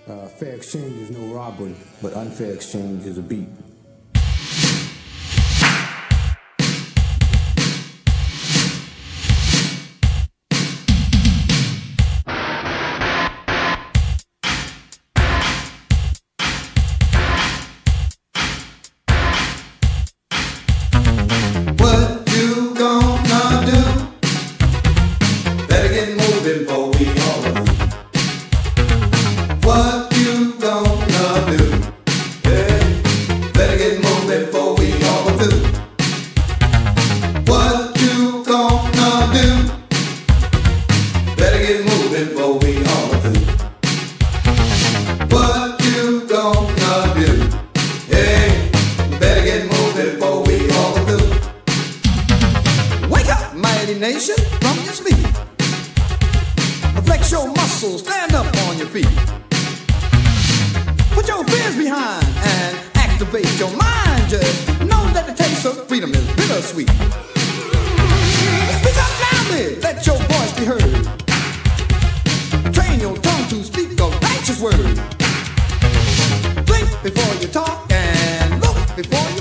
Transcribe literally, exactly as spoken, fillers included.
Uh, fair exchange is no robbery, but unfair exchange is a beat. What you gonna do? Better get moving before we all do. What you gonna do? Hey, better get moving before we all do. What you gonna do? Better get moving before we all do. What you gonna do? Hey, better get moving before we all do. Wake up, mighty nation, from your sleep. Flex your muscles, stand up on your feet. Put your fears behind and activate your mind. Just know that the taste of freedom is bittersweet. Speak up loudly, let your voice be heard. Train your tongue to speak a righteous word. Think before you talk and look before you